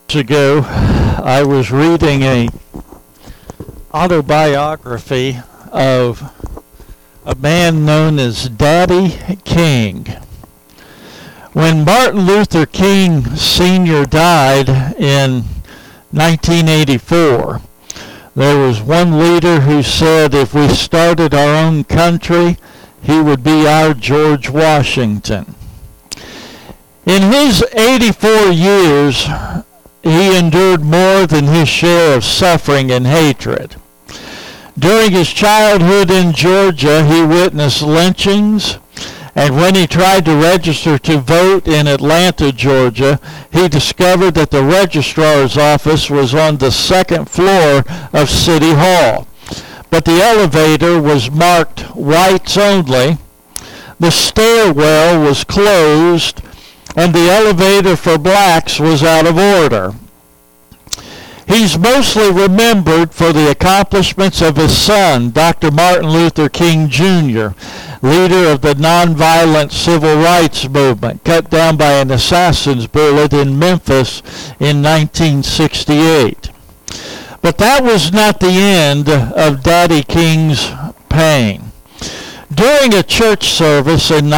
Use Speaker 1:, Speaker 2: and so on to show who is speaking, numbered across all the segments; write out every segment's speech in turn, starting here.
Speaker 1: Ago, I was reading a autobiography of a man known as Daddy King. When Martin Luther King Sr. died in 1984, there was one leader who said if we started our own country, he would be our George Washington. In his 84 years, he endured more than his share of suffering and hatred. During his childhood in Georgia, he witnessed lynchings, and when he tried to register to vote in Atlanta, Georgia, he discovered that the registrar's office was on the second floor of City Hall. But the elevator was marked whites only, the stairwell was closed, and the elevator for blacks was out of order. He's mostly remembered for the accomplishments of his son, Dr. Martin Luther King Jr., leader of the nonviolent civil rights movement, cut down by an assassin's bullet in Memphis in 1968. But that was not the end of Daddy King's pain. During a church service in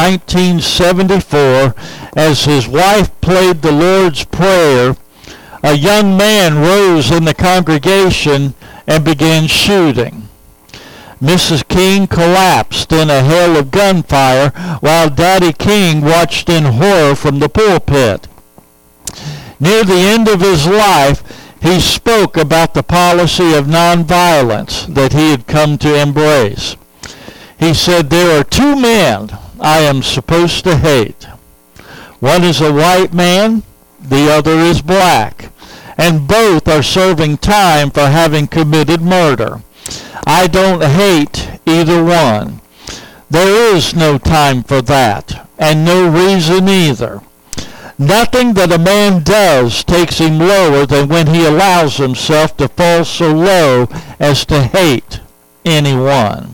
Speaker 1: 1974, as his wife played the Lord's Prayer, a young man rose in the congregation and began shooting. Mrs. King collapsed in a hail of gunfire while Daddy King watched in horror from the pulpit. Near the end of his life, he spoke about the policy of nonviolence that he had come to embrace. He said, "There are two men I am supposed to hate. One is a white man, the other is black, and both are serving time for having committed murder. I don't hate either one. There is no time for that, and no reason either. Nothing that a man does takes him lower than when he allows himself to fall so low as to hate anyone."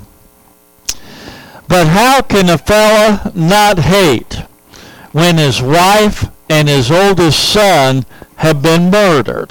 Speaker 1: But how can a fella not hate when his wife and his oldest son have been murdered?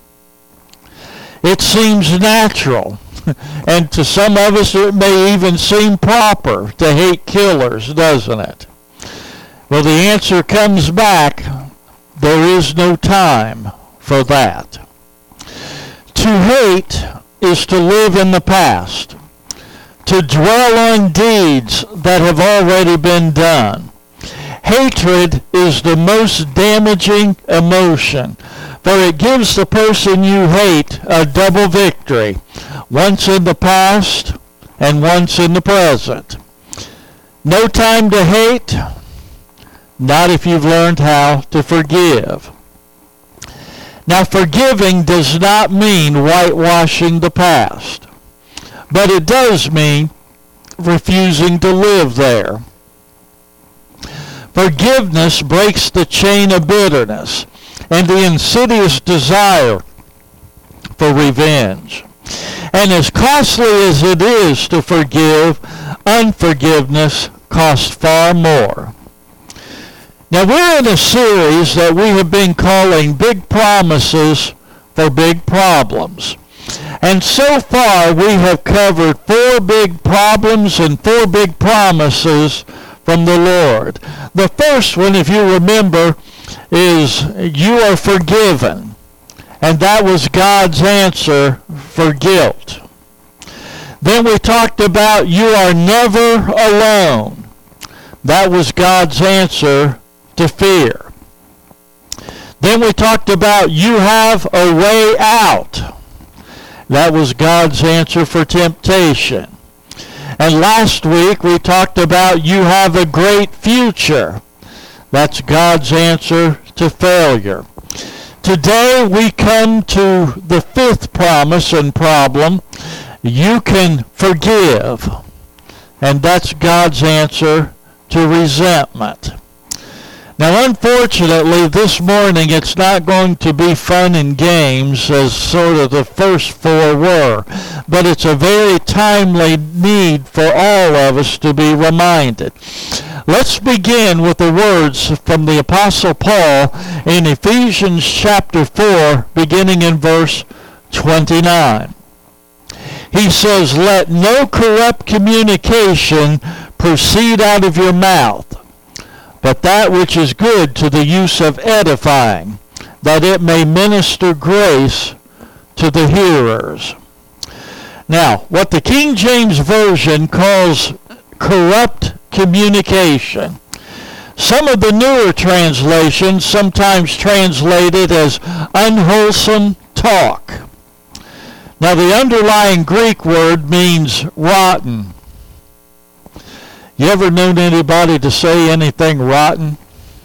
Speaker 1: It seems natural, and to some of us it may even seem proper to hate killers, doesn't it? Well, the answer comes back, there is no time for that. To hate is to live in the past, to dwell on deeds that have already been done. Hatred is the most damaging emotion, for it gives the person you hate a double victory, once in the past and once in the present. No time to hate? Not if you've learned how to forgive. Now, forgiving does not mean whitewashing the past, but it does mean refusing to live there. Forgiveness breaks the chain of bitterness and the insidious desire for revenge. And as costly as it is to forgive, unforgiveness costs far more. Now, we're in a series that we have been calling Big Promises for Big Problems. And so far, we have covered 4 big problems and 4 big promises from the Lord. The first one, if you remember, is you are forgiven. And that was God's answer for guilt. Then we talked about you are never alone. That was God's answer to fear. Then we talked about you have a way out. That was God's answer for temptation. And last week we talked about you have a great future. That's God's answer to failure. Today we come to the 5th promise and problem. You can forgive. And that's God's answer to resentment. Now, unfortunately, this morning it's not going to be fun and games as sort of the first 4 were, but it's a very timely need for all of us to be reminded. Let's begin with the words from the Apostle Paul in Ephesians chapter 4, beginning in verse 29. He says, "Let no corrupt communication proceed out of your mouth, but that which is good to the use of edifying, that it may minister grace to the hearers." Now, what the King James Version calls corrupt communication, some of the newer translations sometimes translate it as unwholesome talk. Now, the underlying Greek word means rotten. You ever known anybody to say anything rotten?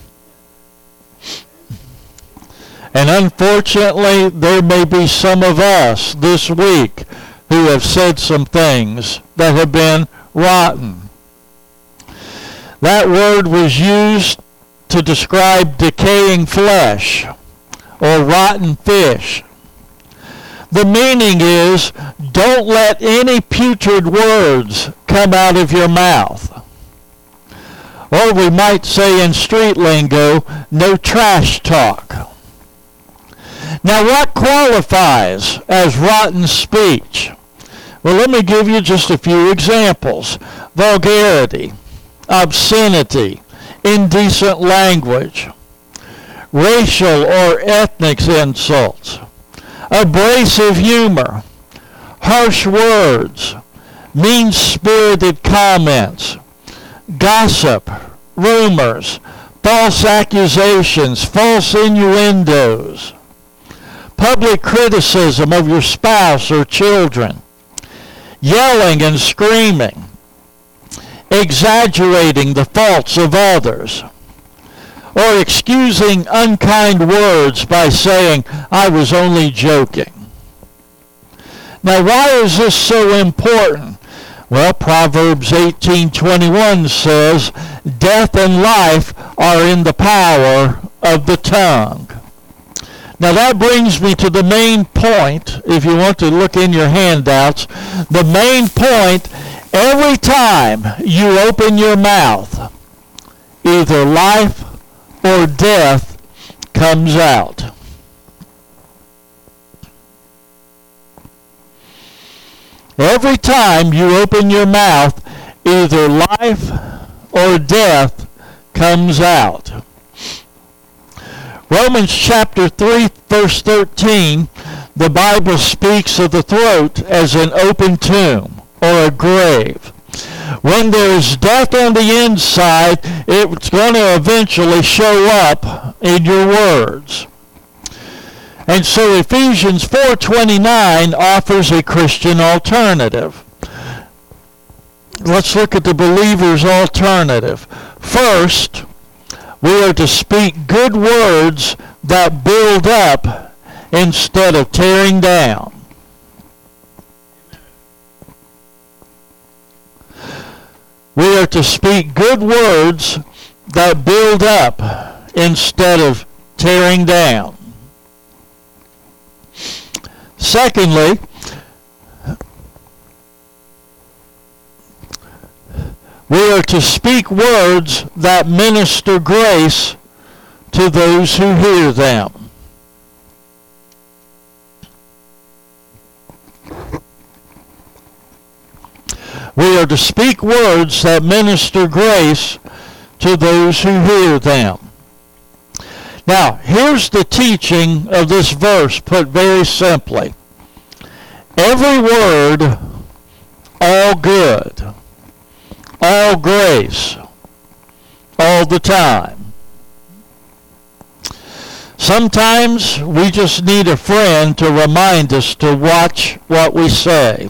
Speaker 1: And unfortunately, there may be some of us this week who have said some things that have been rotten. That word was used to describe decaying flesh or rotten fish. The meaning is, don't let any putrid words come out of your mouth. Or we might say in street lingo, no trash talk. Now, what qualifies as rotten speech? Well, let me give you just a few examples. Vulgarity, obscenity, indecent language, racial or ethnic insults, abrasive humor, harsh words, mean-spirited comments, gossip, rumors, false accusations, false innuendos, public criticism of your spouse or children, yelling and screaming, exaggerating the faults of others, or excusing unkind words by saying, "I was only joking." Now, why is this so important? Well, Proverbs 18:21 says, "Death and life are in the power of the tongue." Now that brings me to the main point, if you want to look in your handouts. The main point, every time you open your mouth, either life or death comes out. Every time you open your mouth, either life or death comes out. Romans chapter 3, verse 13, the Bible speaks of the throat as an open tomb or a grave. When there is death on the inside, it's going to eventually show up in your words. And so Ephesians 4:29 offers a Christian alternative. Let's look at the believer's alternative. First, we are to speak good words that build up instead of tearing down. We are to speak good words that build up instead of tearing down. Secondly, we are to speak words that minister grace to those who hear them. We are to speak words that minister grace to those who hear them. Now, here's the teaching of this verse put very simply. Every word, all good, all grace, all the time. Sometimes we just need a friend to remind us to watch what we say.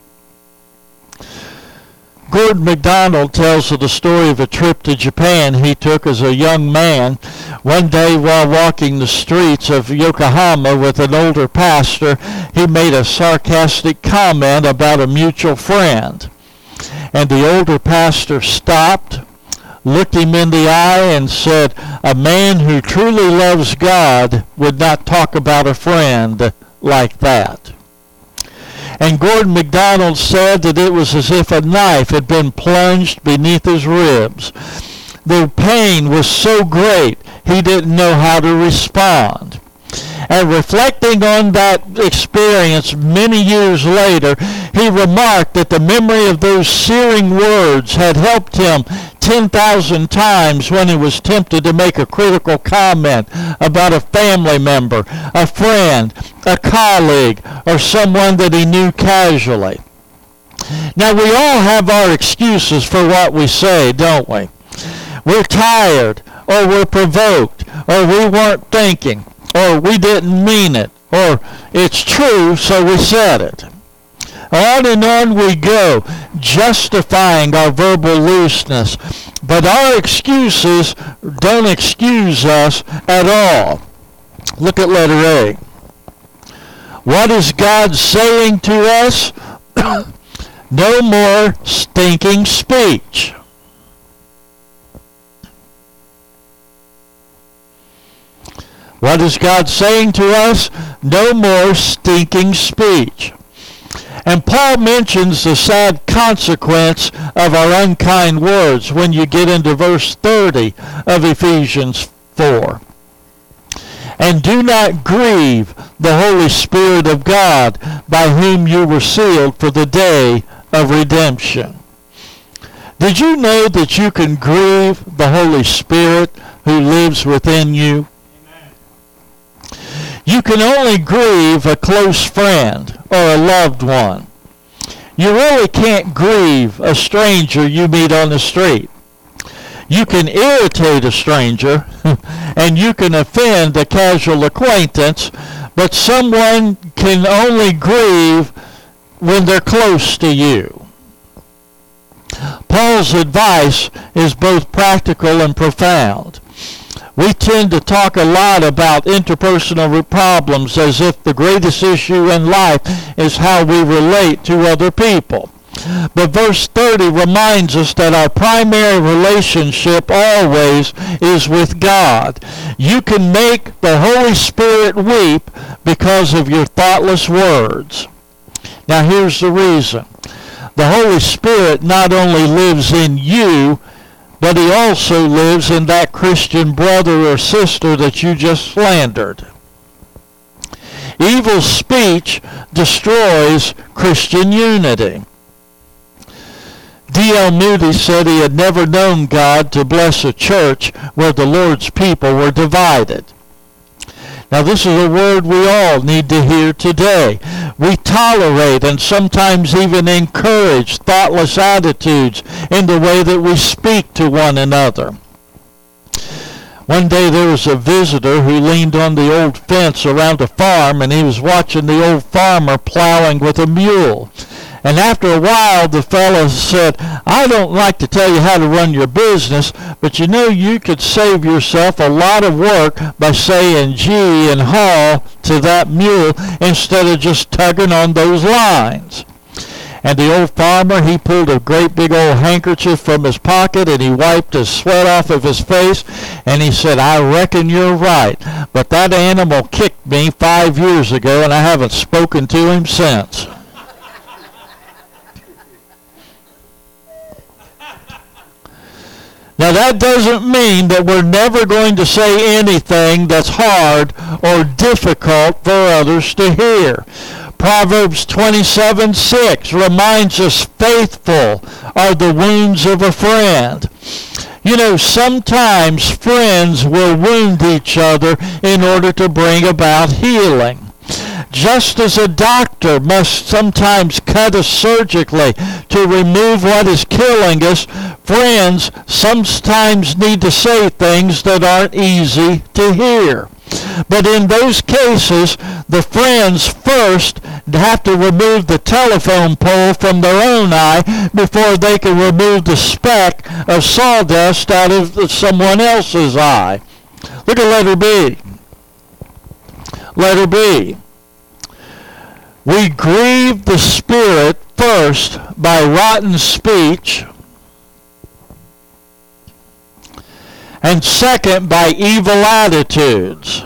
Speaker 1: Gordon MacDonald tells of the story of a trip to Japan he took as a young man. One day while walking the streets of Yokohama with an older pastor, he made a sarcastic comment about a mutual friend. And the older pastor stopped, looked him in the eye, and said, "A man who truly loves God would not talk about a friend like that." And Gordon MacDonald said that it was as if a knife had been plunged beneath his ribs. the pain was so great he didn't know how to respond. And reflecting on that experience many years later, he remarked that the memory of those searing words had helped him 10,000 times when he was tempted to make a critical comment about a family member, a friend, a colleague, or someone that he knew casually. Now, we all have our excuses for what we say, don't we? We're tired, or we're provoked, or we weren't thinking, or we didn't mean it, or it's true, so we said it. On and on we go, justifying our verbal looseness. But our excuses don't excuse us at all. Look at letter A. What is God saying to us? No more stinking speech. What is God saying to us? No more stinking speech. And Paul mentions the sad consequence of our unkind words when you get into verse 30 of Ephesians 4. And do not grieve the Holy Spirit of God, by whom you were sealed for the day of redemption. Did you know that you can grieve the Holy Spirit who lives within you? You can only grieve a close friend or a loved one. You really can't grieve a stranger you meet on the street. You can irritate a stranger and you can offend a casual acquaintance, but someone can only grieve when they're close to you. Paul's advice is both practical and profound. We tend to talk a lot about interpersonal problems as if the greatest issue in life is how we relate to other people. But verse 30 reminds us that our primary relationship always is with God. You can make the Holy Spirit weep because of your thoughtless words. Now here's the reason. The Holy Spirit not only lives in you, but he also lives in that Christian brother or sister that you just slandered. Evil speech destroys Christian unity. D.L. Moody said he had never known God to bless a church where the Lord's people were divided. Now this is a word we all need to hear today. We tolerate and sometimes even encourage thoughtless attitudes in the way that we speak to one another. One day there was a visitor who leaned on the old fence around a farm, and he was watching the old farmer plowing with a mule. And after a while, the fellow said, I don't like to tell you how to run your business, but you know you could save yourself a lot of work by saying gee and haw to that mule instead of just tugging on those lines. And the old farmer, he pulled a great big old handkerchief from his pocket and he wiped his sweat off of his face, and he said, I reckon you're right, but that animal kicked me 5 years ago and I haven't spoken to him since. Now that doesn't mean that we're never going to say anything that's hard or difficult for others to hear. Proverbs 27:6 reminds us faithful are the wounds of a friend. You know, sometimes friends will wound each other in order to bring about healing. Just as a doctor must sometimes cut us surgically to remove what is killing us, friends sometimes need to say things that aren't easy to hear. But in those cases, the friends first have to remove the telephone pole from their own eye before they can remove the speck of sawdust out of someone else's eye. Look at letter B. Letter B. We grieve the Spirit first by rotten speech, and second by evil attitudes.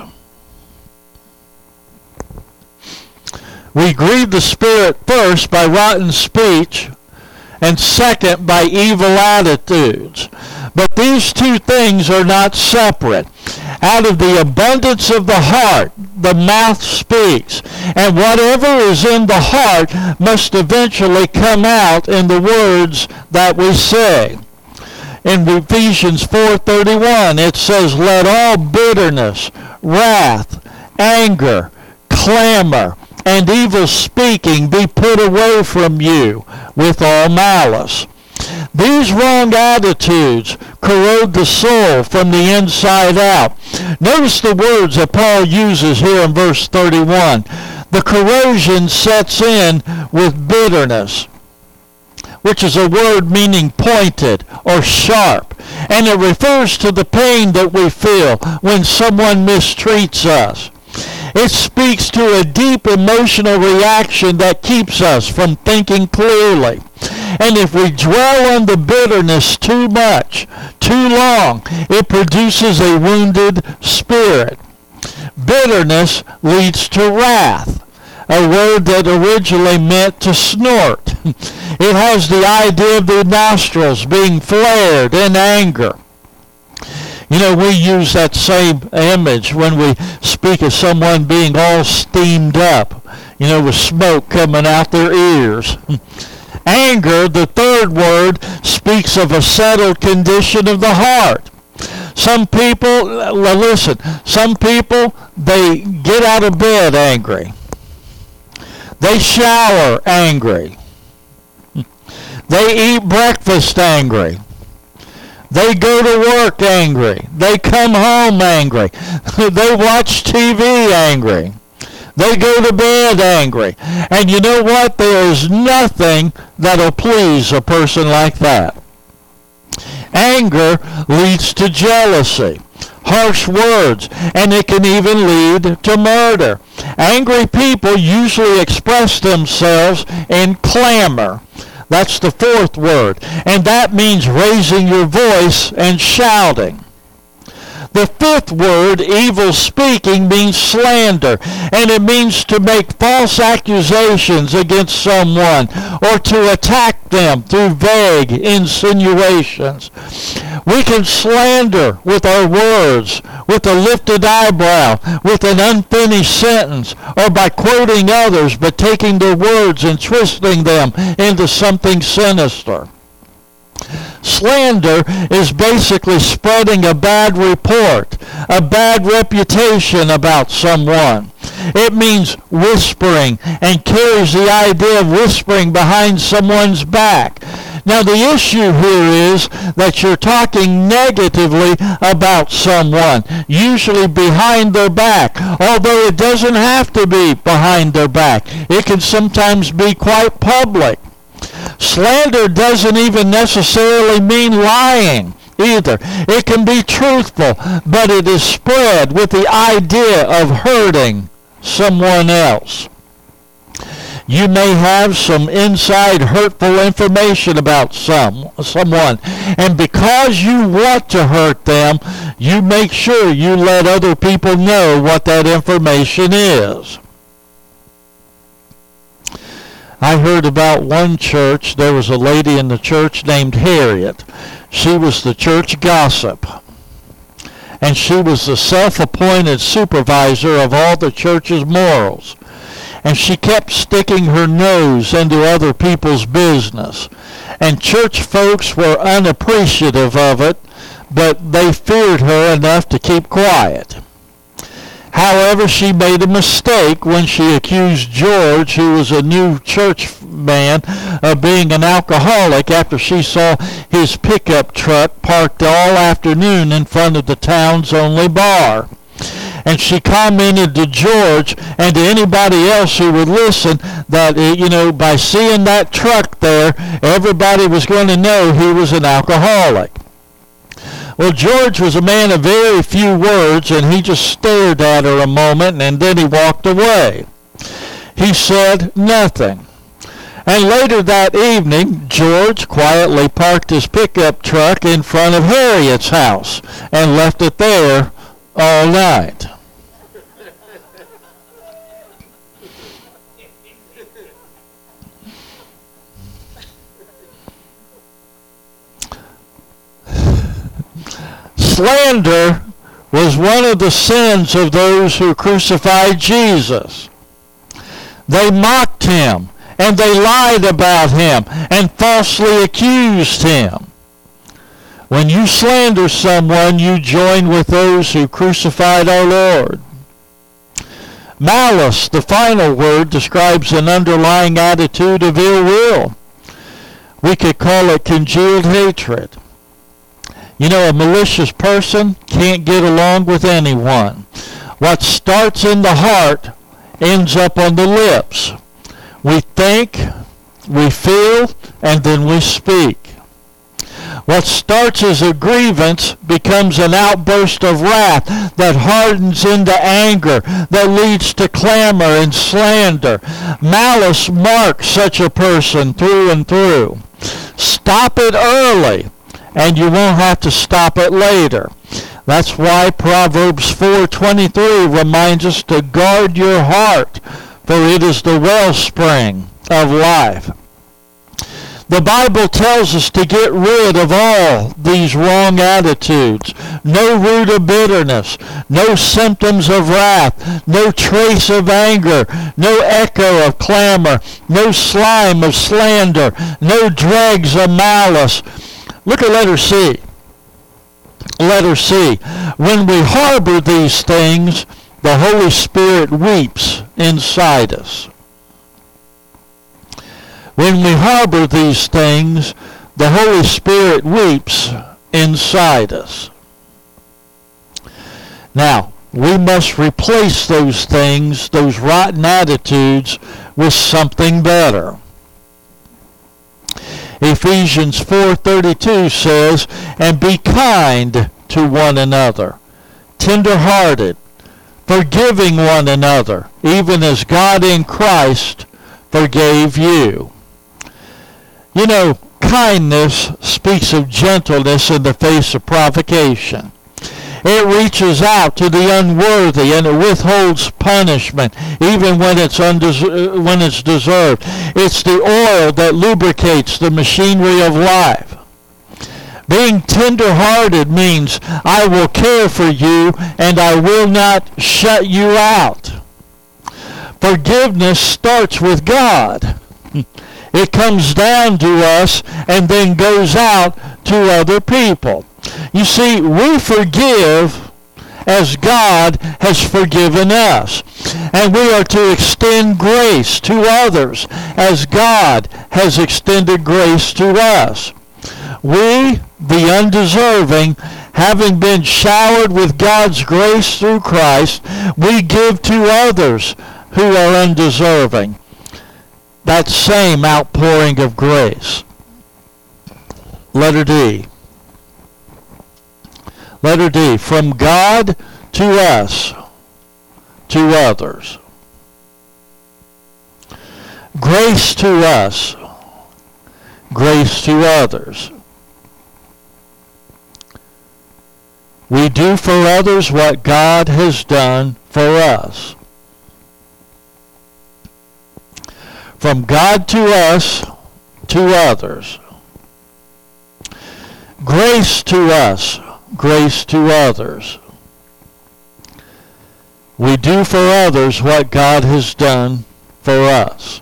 Speaker 1: We grieve the Spirit first by rotten speech, and second, by evil attitudes. But these two things are not separate. Out of the abundance of the heart, the mouth speaks. And whatever is in the heart must eventually come out in the words that we say. In Ephesians 4:31, it says, "Let all bitterness, wrath, anger, clamor, and evil speaking be put away from you with all malice." These wrong attitudes corrode the soul from the inside out. Notice the words that Paul uses here in verse 31. The corrosion sets in with bitterness, which is a word meaning pointed or sharp, and it refers to the pain that we feel when someone mistreats us. It speaks to a deep emotional reaction that keeps us from thinking clearly. And if we dwell on the bitterness too much, too long, it produces a wounded spirit. Bitterness leads to wrath, a word that originally meant to snort. It has the idea of the nostrils being flared in anger. You know, we use that same image when we speak of someone being all steamed up, with smoke coming out their ears. Anger, the third word, speaks of a settled condition of the heart. Some people, they get out of bed angry. They shower angry. They eat breakfast angry. They go to work angry. They come home angry. They watch TV angry. They go to bed angry. And you know what? There is nothing that'll please a person like that. Anger leads to jealousy, harsh words, and it can even lead to murder. Angry people usually express themselves in clamor. That's the fourth word, and that means raising your voice and shouting. The fifth word, evil speaking, means slander, and it means to make false accusations against someone or to attack them through vague insinuations. We can slander with our words, with a lifted eyebrow, with an unfinished sentence, or by quoting others but taking their words and twisting them into something sinister. Slander is basically spreading a bad report, a bad reputation about someone. It means whispering and carries the idea of whispering behind someone's back. Now the issue here is that you're talking negatively about someone, usually behind their back, although it doesn't have to be behind their back. It can sometimes be quite public. Slander doesn't even necessarily mean lying either. It can be truthful, but it is spread with the idea of hurting someone else. You may have some inside hurtful information about someone, and because you want to hurt them, you make sure you let other people know what that information is. I heard about one church. There was a lady in the church named Harriet. She was the church gossip. And she was the self-appointed supervisor of all the church's morals. And she kept sticking her nose into other people's business. And church folks were unappreciative of it, but they feared her enough to keep quiet. However, she made a mistake when she accused George, who was a new church man, of being an alcoholic after she saw his pickup truck parked all afternoon in front of the town's only bar. And she commented to George and to anybody else who would listen that, by seeing that truck there, everybody was going to know he was an alcoholic. Well, George was a man of very few words, and he just stared at her a moment, and then he walked away. He said nothing. And later that evening, George quietly parked his pickup truck in front of Harriet's house and left it there all night. Slander was one of the sins of those who crucified Jesus. They mocked him, and they lied about him, and falsely accused him. When you slander someone, you join with those who crucified our Lord. Malice, the final word, describes an underlying attitude of ill will. We could call it congealed hatred. You know, a malicious person can't get along with anyone. What starts in the heart ends up on the lips. We think, we feel, and then we speak. What starts as a grievance becomes an outburst of wrath that hardens into anger, that leads to clamor and slander. Malice marks such a person through and through. Stop it early, and you won't have to stop it later. That's why Proverbs 4:23 reminds us to guard your heart, for it is the wellspring of life. The Bible tells us to get rid of all these wrong attitudes. No root of bitterness, no symptoms of wrath, no trace of anger, no echo of clamor, no slime of slander, no dregs of malice. Look at letter C. Letter C. When we harbor these things, the Holy Spirit weeps inside us. When we harbor these things, the Holy Spirit weeps inside us. Now, we must replace those things, those rotten attitudes, with something better. Ephesians 4:32 says, "And be kind to one another, tender-hearted, forgiving one another, even as God in Christ forgave you." You know, kindness speaks of gentleness in the face of provocation. It reaches out to the unworthy, and it withholds punishment even when it's deserved. It's the oil that lubricates the machinery of life. Being tender-hearted means I will care for you and I will not shut you out. Forgiveness starts with God. It comes down to us and then goes out to other people. You see, we forgive as God has forgiven us. And we are to extend grace to others as God has extended grace to us. We, the undeserving, having been showered with God's grace through Christ, we give to others who are undeserving that same outpouring of grace. Letter D. Letter D. From God to us, to others. Grace to us, grace to others. We do for others what God has done for us. From God to us, to others. Grace to us, grace to others. We do for others what God has done for us.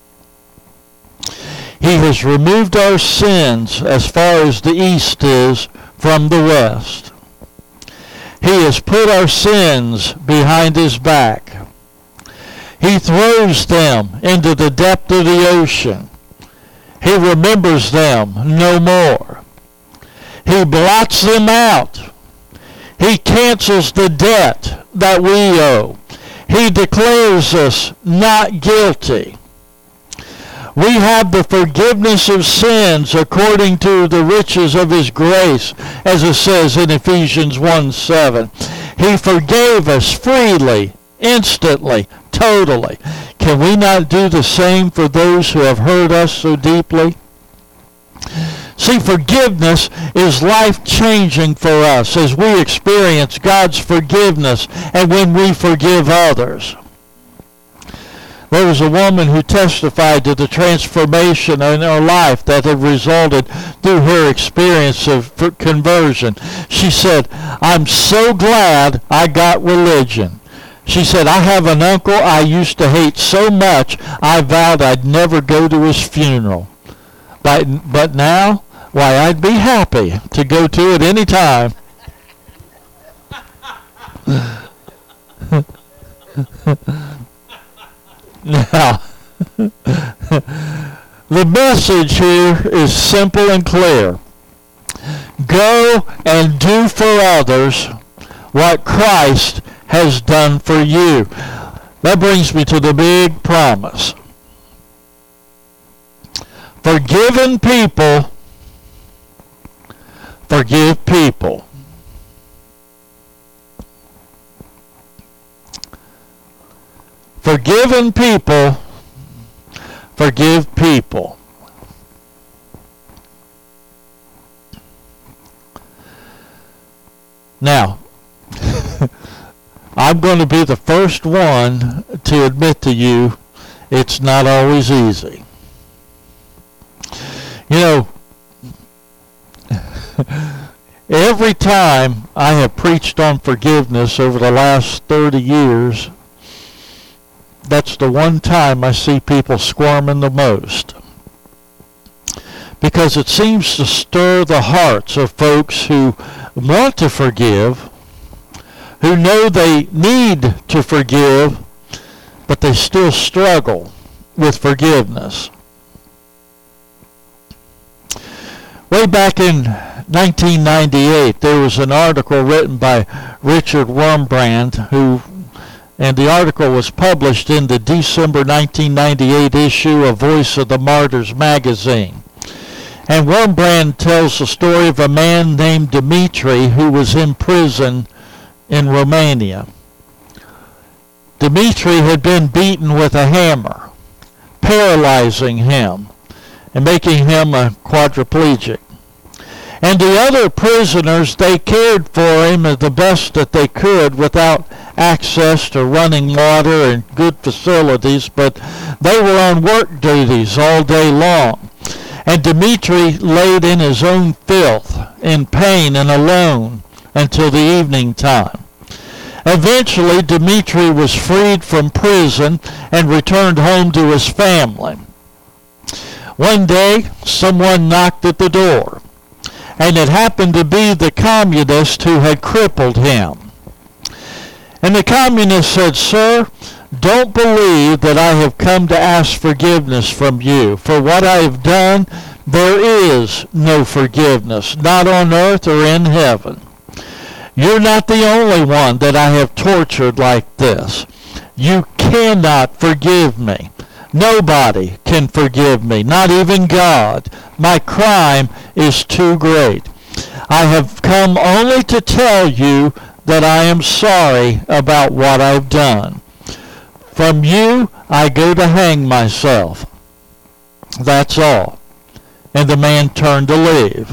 Speaker 1: He has removed our sins as far as the east is from the west. He has put our sins behind his back. He throws them into the depth of the ocean. He remembers them no more. He blots them out. He cancels the debt that we owe. He declares us not guilty. We have the forgiveness of sins according to the riches of his grace, as it says in Ephesians 1:7. He forgave us freely, instantly, totally. Can we not do the same for those who have hurt us so deeply? See, forgiveness is life-changing for us as we experience God's forgiveness and when we forgive others. There was a woman who testified to the transformation in her life that had resulted through her experience of conversion. She said, "I'm so glad I got religion." She said, "I have an uncle I used to hate so much I vowed I'd never go to his funeral. But now, why, I'd be happy to go to it any time." Now, the message here is simple and clear. Go and do for others what Christ has done for you. That brings me to the big promise. Forgiven people forgive people. Forgiven people forgive people. Now, I'm going to be the first one to admit to you it's not always easy. You know, every time I have preached on forgiveness over the last 30 years, that's the one time I see people squirming the most. Because it seems to stir the hearts of folks who want to forgive, who know they need to forgive, but they still struggle with forgiveness. Way back in 1998, there was an article written by Richard Wurmbrand, and the article was published in the December 1998 issue of Voice of the Martyrs magazine. And Wurmbrand tells the story of a man named Dimitri who was in prison in Romania. Dimitri had been beaten with a hammer, paralyzing him and making him a quadriplegic. And the other prisoners, they cared for him the best that they could without access to running water and good facilities, but they were on work duties all day long. And Dimitri laid in his own filth, in pain and alone, until the evening time. Eventually, Dimitri was freed from prison and returned home to his family. One day, someone knocked at the door, and it happened to be the communist who had crippled him. And the communist said, "Sir, don't believe that I have come to ask forgiveness from you. For what I have done, there is no forgiveness, not on earth or in heaven. You're not the only one that I have tortured like this. You cannot forgive me. Nobody can forgive me, not even God. My crime is too great. I have come only to tell you that I am sorry about what I've done. From you, I go to hang myself. That's all." And the man turned to leave.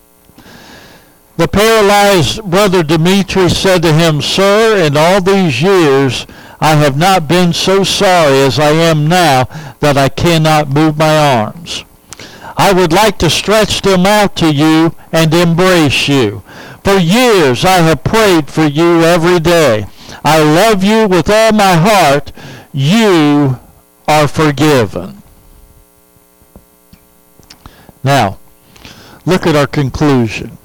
Speaker 1: The paralyzed brother Dimitri said to him, "Sir, in all these years, I have not been so sorry as I am now that I cannot move my arms. I would like to stretch them out to you and embrace you. For years I have prayed for you every day. I love you with all my heart. You are forgiven." Now, look at our conclusion.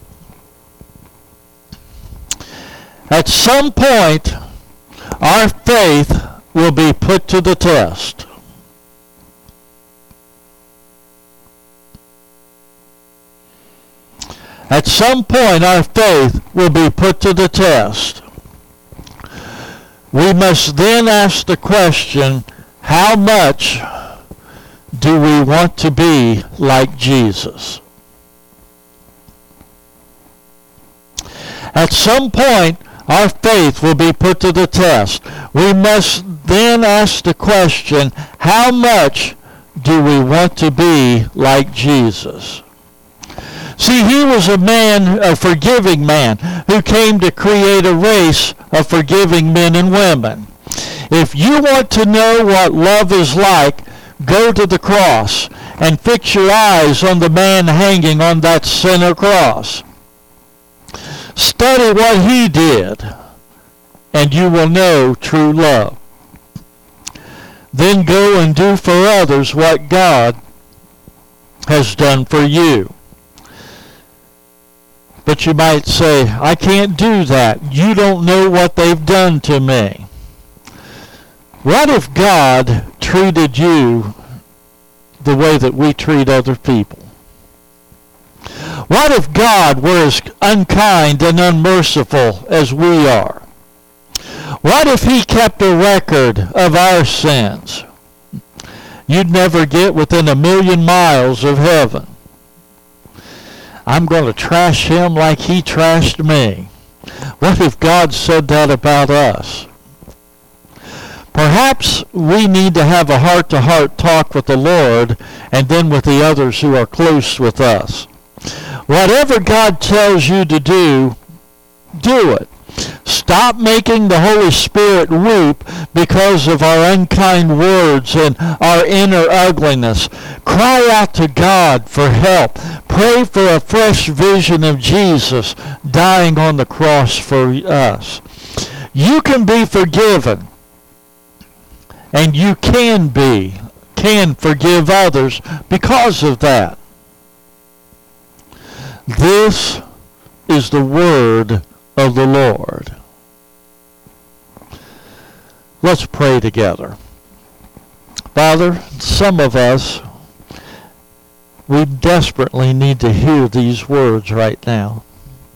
Speaker 1: At some point, our faith will be put to the test. At some point, our faith will be put to the test. We must then ask the question, how much do we want to be like Jesus? At some point, our faith will be put to the test. We must then ask the question, how much do we want to be like Jesus? See, he was a forgiving man, who came to create a race of forgiving men and women. If you want to know what love is like, go to the cross and fix your eyes on the man hanging on that center cross. Study what he did, and you will know true love. Then go and do for others what God has done for you. But you might say, I can't do that. You don't know what they've done to me. What if God treated you the way that we treat other people? What if God were as unkind and unmerciful as we are? What if he kept a record of our sins? You'd never get within 1,000,000 miles of heaven. I'm going to trash him like he trashed me. What if God said that about us? Perhaps we need to have a heart-to-heart talk with the Lord and then with the others who are close with us. Whatever God tells you to do, do it. Stop making the Holy Spirit weep because of our unkind words and our inner ugliness. Cry out to God for help. Pray for a fresh vision of Jesus dying on the cross for us. You can be forgiven, and you can forgive others because of that. This is the word of the Lord. Let's pray together. Father, some of us, we desperately need to hear these words right now.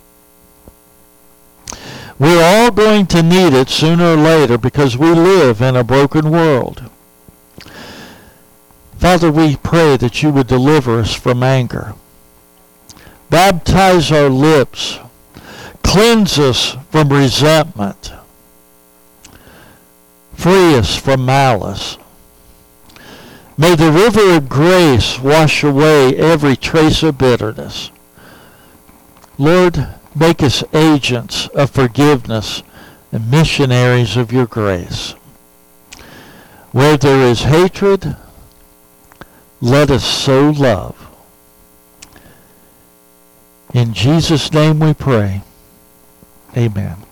Speaker 1: We're all going to need it sooner or later because we live in a broken world. Father, we pray that you would deliver us from anger. Baptize our lips. Cleanse us from resentment. Free us from malice. May the river of grace wash away every trace of bitterness. Lord, make us agents of forgiveness and missionaries of your grace. Where there is hatred, let us sow love. In Jesus' name we pray. Amen.